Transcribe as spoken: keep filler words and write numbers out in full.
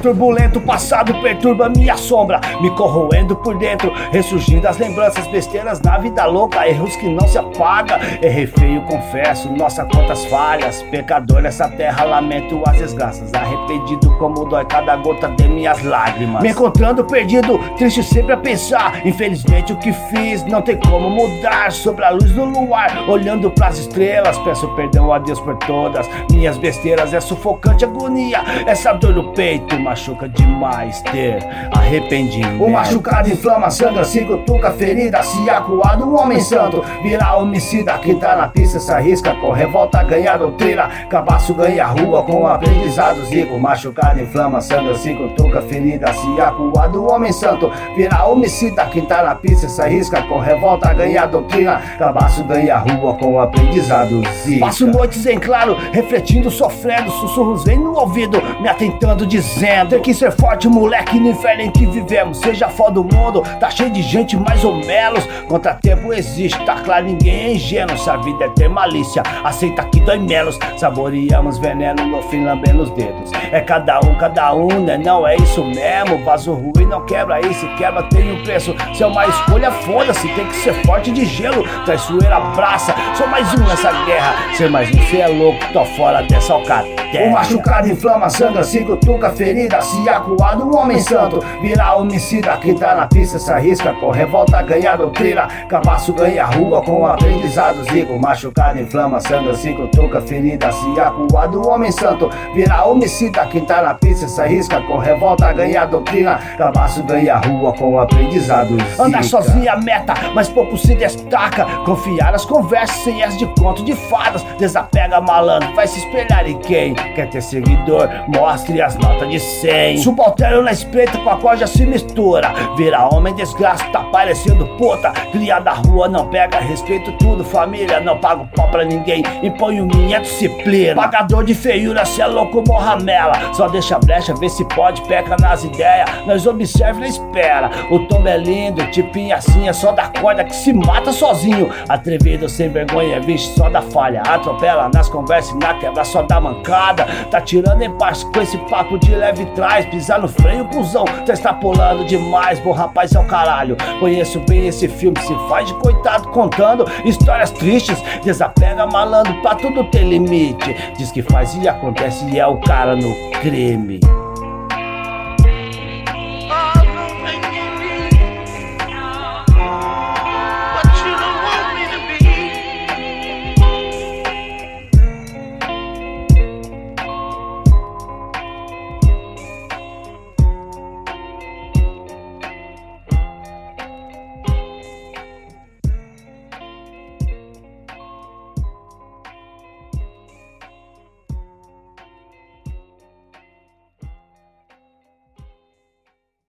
turbulento, o passado perturba minha sombra, me corroendo por dentro, ressurgindo as lembranças, besteiras na vida louca, erros que não se apagam. Errei feio, confesso, nossa quantas falhas, pecador nessa terra, lamento as desgraças, arrependido como dói cada gota de minhas lágrimas, me encontrando perdido, triste sempre a pensar, infelizmente o que fiz não tem como mudar. Sobre a luz do luar, olhando pras estrelas, peço perdão a Deus por todas minhas besteiras. É sufocante agonia, essa dor no peito machuca demais ter arrependimento. O machucado inflama, sangra, se cutuca, ferida, se acuado, um homem santo vira homicida. Quem tá na pista se arrisca, com revolta ganha doutrina, cabaço ganha rua com aprendizados rico. Machucado inflama, sangra, se cutuca, ferida, se acuado, um homem santo vira homicida. Quem tá na pista se arrisca, com revolta ganha doutrina, cabaço ganha rua com aprendizados zica. Passo noites em claro, refletindo, sofrendo, sussurros vem no ouvido, me atentando, dizendo: tem que ser forte, moleque, no inferno em que vivemos. Seja foda o mundo, tá cheio de gente mais ou menos, contratempo existe, tá claro, ninguém é ingênuo. Se a vida é ter malícia, aceita que dói menos, saboreamos veneno, no fim lambendo os dedos. É cada um, cada um, né? Não é isso mesmo, vaso ruim não quebra, aí se quebra tem um preço. Se é uma escolha, foda-se, tem que ser forte de gelo, traiçoeira abraça, sou mais um nessa guerra, ser mais um, cê é louco, tô fora dessa alcateia. O machucado inflama, sangra, se cutuca, ferida, se acuado, um homem santo vira homicida. Quem tá na pista se arrisca, com revolta ganha doutrina, cabaço ganha rua com aprendizados rico. Machucado inflama, sangra, se cutuca, ferida, se acuado, um homem santo vira homicida. Quem tá na pista se arrisca, com revolta ganha doutrina, cabaço ganha rua com aprendizados rico. Andar sozinho é meta, mas pouco se destaca, confiar nas conversas sem as de conto de fadas. Desapega malandro, vai se espelhar em quem quer ter seguidor, mostre as notas de cem. Subalterno na espreita com a qual já se mistura, vira homem desgraça, tá parecendo puta. Cria da rua, não pega, respeito tudo, família, não pago pau pra ninguém, imponho minha disciplina. Pagador de feiura, cê é louco, morramela, só deixa brecha, vê se pode, peca nas ideias, nós observa e na espera. O tombo é lindo, tipinho assim, é só da corda que se mata sozinho. Atrevido, sem vergonha, vixe, só da falha, atropela nas conversas e na quebra só da mancada. Tá tirando em parte com esse papo de leve trás, pisar no freio, cuzão, tá extrapolando demais. Bom rapaz é o caralho, conheço bem esse filme, se faz de coitado contando histórias tristes. Desapega malandro, pra tudo ter limite, diz que faz e acontece e é o cara no crime.